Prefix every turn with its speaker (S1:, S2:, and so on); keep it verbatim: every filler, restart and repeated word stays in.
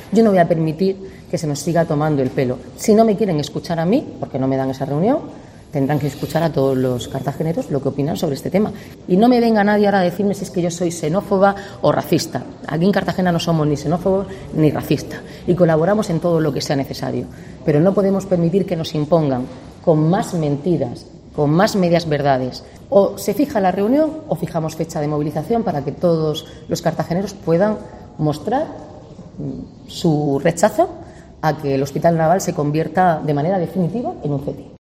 S1: Yo no voy a permitir que se nos siga tomando el pelo. Si no me quieren escuchar a mí, porque no me dan esa reunión, tendrán que escuchar a todos los cartageneros lo que opinan sobre este tema. Y no me venga nadie ahora a decirme si es que yo soy xenófoba o racista. Aquí en Cartagena no somos ni xenófobos ni racistas y colaboramos en todo lo que sea necesario. Pero no podemos permitir que nos impongan con más mentiras, con más medias verdades. O se fija la reunión o fijamos fecha de movilización para que todos los cartageneros puedan mostrar su rechazo a que el Hospital Naval se convierta de manera definitiva en un C E T I.